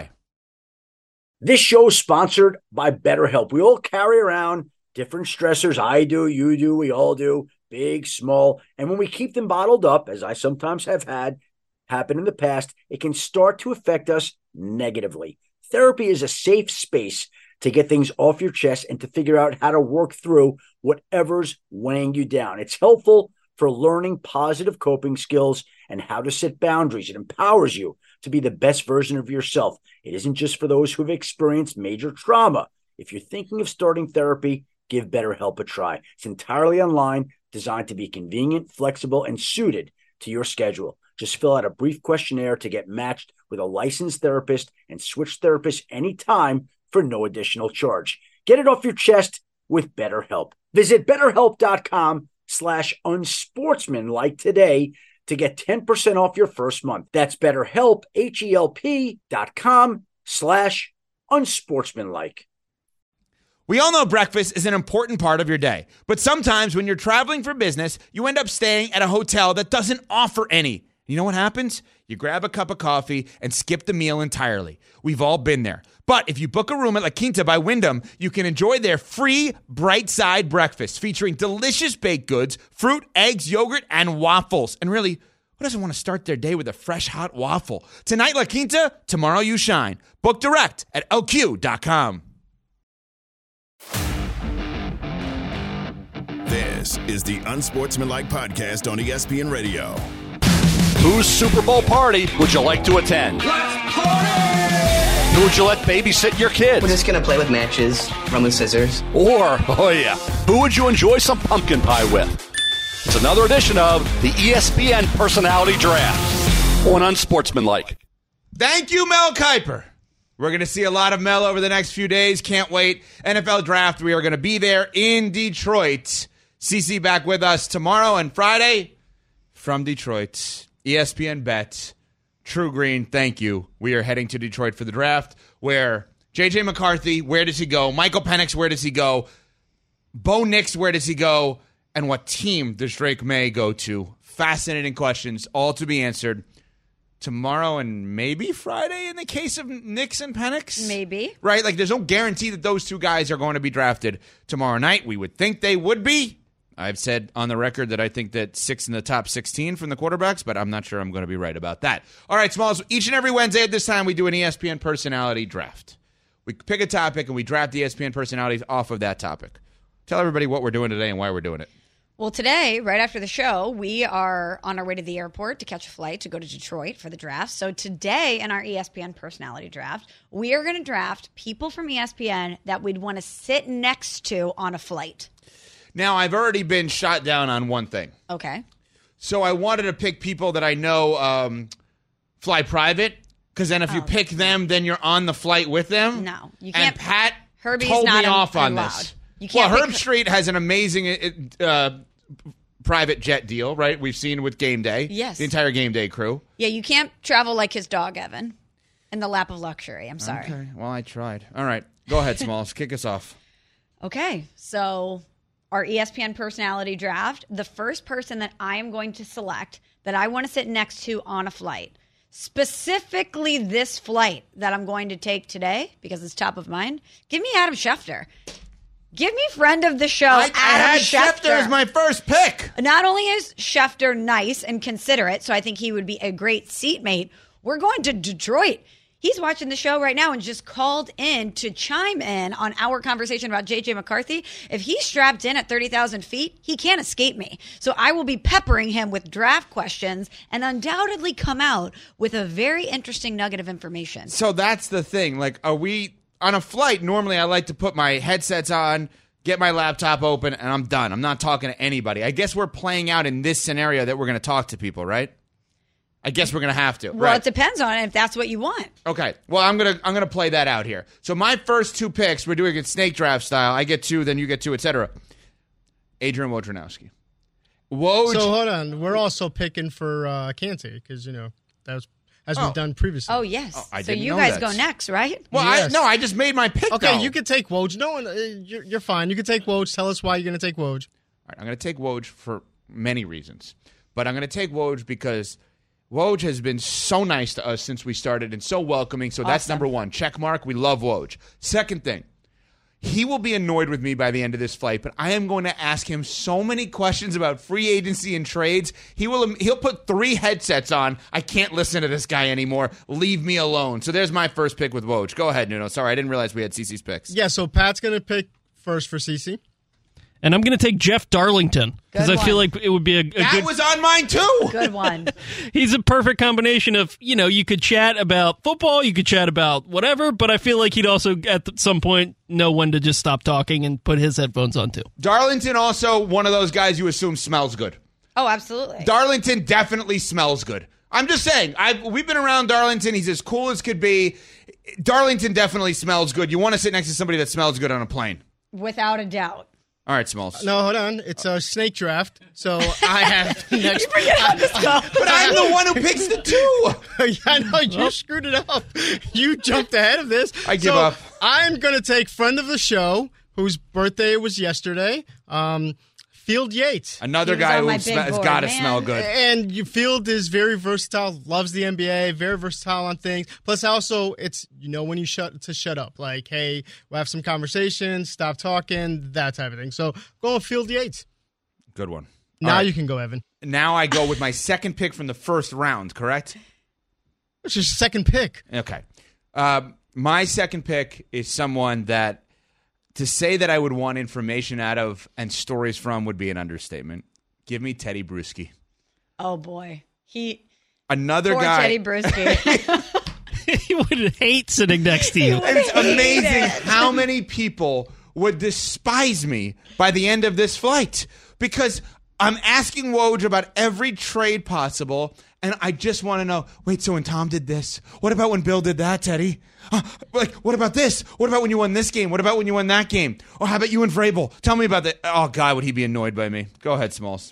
This show is sponsored by BetterHelp. We all carry around different stressors. I do, you do, we all do, big, small. And when we keep them bottled up, as I sometimes have had happen in the past, it can start to affect us negatively. Therapy is a safe space to get things off your chest and to figure out how to work through whatever's weighing you down. It's helpful for learning positive coping skills and how to set boundaries. It empowers you to be the best version of yourself. It isn't just for those who have experienced major trauma. If you're thinking of starting therapy, give BetterHelp a try. It's entirely online, designed to be convenient, flexible, and suited to your schedule. Just fill out a brief questionnaire to get matched with a licensed therapist and switch therapists anytime for no additional charge. Get it off your chest with BetterHelp. Visit BetterHelp.com slash unsportsmanlike today to get ten percent off your first month. That's BetterHelp, H-E-L-P dot com slash unsportsmanlike. We all know breakfast is an important part of your day, but sometimes when you're traveling for business, you end up staying at a hotel that doesn't offer any. You know what happens? You grab a cup of coffee and skip the meal entirely. We've all been there. But if you book a room at La Quinta by Wyndham, you can enjoy their free Bright Side breakfast featuring delicious baked goods, fruit, eggs, yogurt, and waffles. And really, who doesn't want to start their day with a fresh, hot waffle? Tonight, La Quinta, tomorrow you shine. Book direct at L Q dot com. This is the Unsportsmanlike Podcast on E S P N Radio. Whose Super Bowl party would you like to attend? Let's party! Who would you let babysit your kids? We're just going to play with matches, run with scissors. Or, oh yeah, who would you enjoy some pumpkin pie with? It's another edition of the E S P N Personality Draft on Unsportsmanlike. Thank you, Mel Kiper. We're going to see a lot of Mel over the next few days. Can't wait. N F L Draft, we are going to be there in Detroit. C C back with us tomorrow and Friday from Detroit. E S P N Bet. True Green, thank you. We are heading to Detroit for the draft, where J J McCarthy, where does he go? Michael Penix, where does he go? Bo Nix, where does he go? And what team does Drake May go to fascinating questions, all to be answered tomorrow and maybe Friday in the case of Nix and Penix. Maybe. Right? Like, there's no guarantee that those two guys are going to be drafted tomorrow night. We would think they would be. I've said on the record that I think that six in the top sixteen from the quarterbacks, but I'm not sure I'm going to be right about that. All right, Smalls, each and every Wednesday at this time, we do an E S P N personality draft. We pick a topic, and we draft the E S P N personalities off of that topic. Tell everybody what we're doing today and why we're doing it. Well, today, right after the show, we are on our way to the airport to catch a flight to go to Detroit for the draft. So today in our E S P N personality draft, we are going to draft people from E S P N that we'd want to sit next to on a flight. Now, I've already been shot down on one thing. Okay. So I wanted to pick people that I know um, fly private, because then if you Oh. pick them, then you're on the flight with them. No, you And can't. Pat Herbie's told not me off on allowed. this. You Well, can't Herb pick- Street has an amazing uh, private jet deal, right? We've seen with Game Day. Yes. The entire Game Day crew. Yeah, you can't travel like his dog, Evan, in the lap of luxury. I'm sorry. Okay, well, I tried. All right, go ahead, Smalls. Kick us off. Okay, so our E S P N personality draft, the first person that I am going to select that I want to sit next to on a flight, specifically this flight that I'm going to take today because it's top of mind, give me Adam Schefter. Give me friend of the show, I, Adam I had Schefter. Schefter as my first pick. Not only is Schefter nice and considerate, so I think he would be a great seatmate, we're going to Detroit. He's watching the show right now and just called in to chime in on our conversation about J J McCarthy. If he's strapped in at thirty thousand feet, he can't escape me. So I will be peppering him with draft questions and undoubtedly come out with a very interesting nugget of information. So that's the thing. Like, are we on a flight? Normally, I like to put my headsets on, get my laptop open, and I'm done. I'm not talking to anybody. I guess we're playing out in this scenario that we're going to talk to people, right? I guess we're going to have to. Well, right. it depends on if that's what you want. Okay. Well, I'm gonna I'm gonna play that out here. So my first two picks, we're doing it snake draft style. I get two, then you get two, et cetera. Adrian Wojnarowski. Woj. So hold on, we're also picking for uh, Kante because you know that was as Oh. we've done previously. Oh, yes. Oh, I so didn't you know guys that. go next, right? Well, Yes. I, no, I just made my pick. Okay, though. you can take Woj. No one, uh, you're, you're fine. You can take Woj. Tell us why you're going to take Woj. All right, I'm going to take Woj for many reasons, but I'm going to take Woj because Woj has been so nice to us since we started and so welcoming. So that's Awesome. number one. Check mark. We love Woj. Second thing, he will be annoyed with me by the end of this flight, but I am going to ask him so many questions about free agency and trades. He will. He'll put three headsets on. I can't listen to this guy anymore. Leave me alone. So there's my first pick with Woj. Go ahead, Nuno. Sorry, I didn't realize we had Cece's picks. Yeah, so Pat's going to pick first for Cece. And I'm going to take Jeff Darlington because Good I feel one. like it would be a, a That good. was on mine too. Good one. He's a perfect combination of, you know, you could chat about football, you could chat about whatever, but I feel like he'd also at some point know when to just stop talking and put his headphones on too. Darlington also one of those guys you assume smells good. Oh, absolutely. Darlington definitely smells good. I'm just saying. I've, we've been around Darlington. He's as cool as could be. Darlington definitely smells good. You want to sit next to somebody that smells good on a plane. Without a doubt. All right, Smalls. No, hold on. It's a snake draft. So I have the next. But I'm the one who picks the two. Yeah, I know you screwed it up. You jumped ahead of this. I give So up. I'm going to take friend of the show, whose birthday was yesterday, um, Field Yates. Another He was guy on who my sm- big has board, got to man. smell good. And you Field is very versatile, loves the N B A, very versatile on things. Plus, also, it's you know when you shut to shut up, like, hey, we'll have some conversations, stop talking, that type of thing. So go with Field Yates. Good one. Now All right. you can go, Evan. Now I go with my second pick from the first round, correct? What's your second pick? Okay. Um, my second pick is someone that to say that I would want information out of and stories from would be an understatement. Give me Teddy Bruschi. Oh, boy. He. Another Poor guy. Teddy Bruschi. He would hate sitting next to you. It's amazing it. how many people would despise me by the end of this flight because I'm asking Woj about every trade possible, and I just want to know, wait, so when Tom did this, what about when Bill did that, Teddy? Uh, like, what about this? What about when you won this game? What about when you won that game? Or how about you and Vrabel? Tell me about that. Oh, God, would he be annoyed by me? Go ahead, Smalls.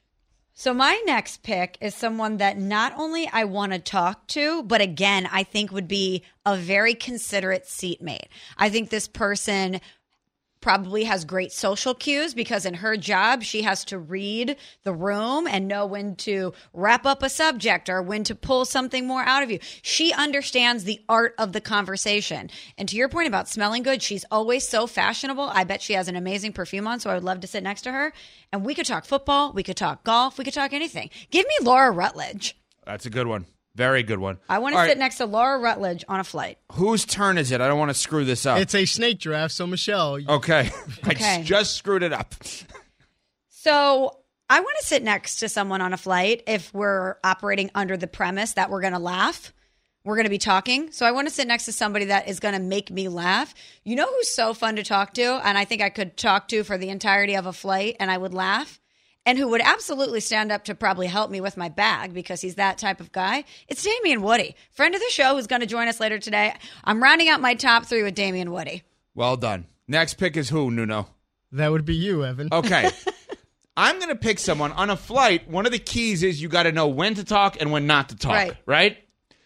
So my next pick is someone that not only I want to talk to, but again, I think would be a very considerate seatmate. I think this person probably has great social cues because in her job, she has to read the room and know when to wrap up a subject or when to pull something more out of you. She understands the art of the conversation. And to your point about smelling good, she's always so fashionable. I bet she has an amazing perfume on, so I would love to sit next to her. And we could talk football, we could talk golf, we could talk anything. Give me Laura Rutledge. That's a good one. Very good one. I want to All sit right. next to Laura Rutledge on a flight. Whose turn is it? I don't want to screw this up. It's a snake draft, so Michelle. Okay. Okay. I just screwed it up. So I want to sit next to someone on a flight if we're operating under the premise that we're going to laugh. We're going to be talking. So I want to sit next to somebody that is going to make me laugh. You know who's so fun to talk to, and I think I could talk to for the entirety of a flight and I would laugh? And who would absolutely stand up to probably help me with my bag because he's that type of guy? It's Damian Woody, friend of the show who's going to join us later today. I'm rounding out my top three with Damian Woody. Well done. Next pick is who, Nuno? That would be you, Evan. Okay. I'm going to pick someone. On a flight, one of the keys is you got to know when to talk and when not to talk, Right. right?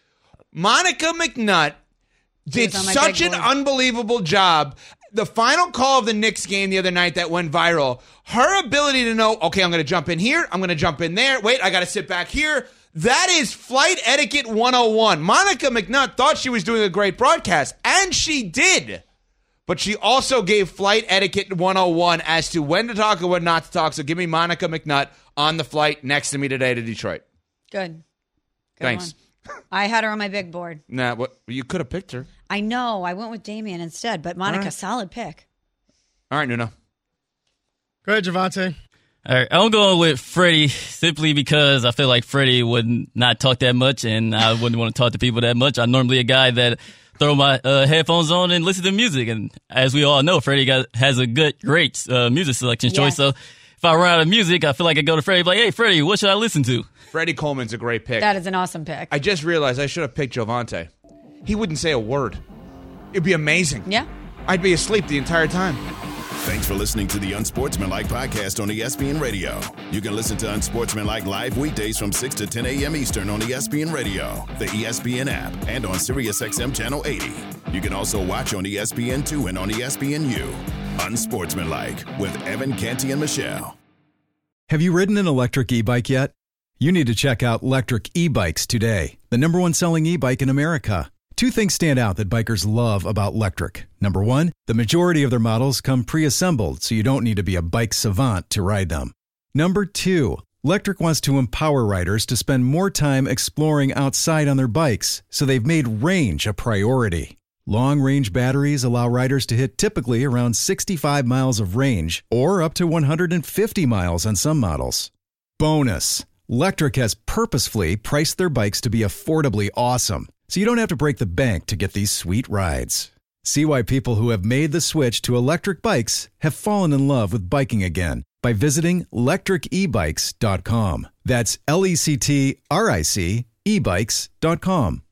Monica McNutt did was on my such big an board. unbelievable job. The final call of the Knicks game the other night that went viral, her ability to know, okay, I'm going to jump in here, I'm going to jump in there, wait, I got to sit back here. That is flight etiquette one oh one. Monica McNutt thought she was doing a great broadcast, and she did. But she also gave flight etiquette one oh one as to when to talk and when not to talk. So give me Monica McNutt on the flight next to me today to Detroit. Good. Good Thanks. one. I had her on my big board. Nah, what you could have picked her. I know. I went with Damian instead, but Monica, All right. solid pick. All right, Nuno. Go ahead, Javante. All right, I'm going with Freddie simply because I feel like Freddie would not talk that much, and I wouldn't want to talk to people that much. I'm normally a guy that throw my uh, headphones on and listen to music, and as we all know, Freddie got, has a good, great uh, music selection Yes. choice. So if I run out of music, I feel like I go to Freddie, like, hey, Freddie, what should I listen to? Freddie Coleman's a great pick. That is an awesome pick. I just realized I should have picked Jovante. He wouldn't say a word. It'd be amazing. Yeah. I'd be asleep the entire time. Thanks for listening to the Unsportsmanlike podcast on E S P N Radio. You can listen to Unsportsmanlike live weekdays from six to ten a.m. Eastern on E S P N Radio, the E S P N app, and on SiriusXM Channel eighty. You can also watch on E S P N two and on E S P N U. Unsportsmanlike with Evan Canty and Michelle. Have you ridden an electric e-bike yet? You need to check out Lectric E-Bikes today, the number one selling e-bike in America. Two things stand out that bikers love about Lectric. Number one, the majority of their models come pre-assembled, so you don't need to be a bike savant to ride them. Number two, Lectric wants to empower riders to spend more time exploring outside on their bikes, so they've made range a priority. Long-range batteries allow riders to hit typically around sixty-five miles of range, or up to one hundred fifty miles on some models. Bonus, Lectric has purposefully priced their bikes to be affordably awesome, so you don't have to break the bank to get these sweet rides. See why people who have made the switch to electric bikes have fallen in love with biking again by visiting lectric e bikes dot com. That's L E C T R I C e bikes dot com.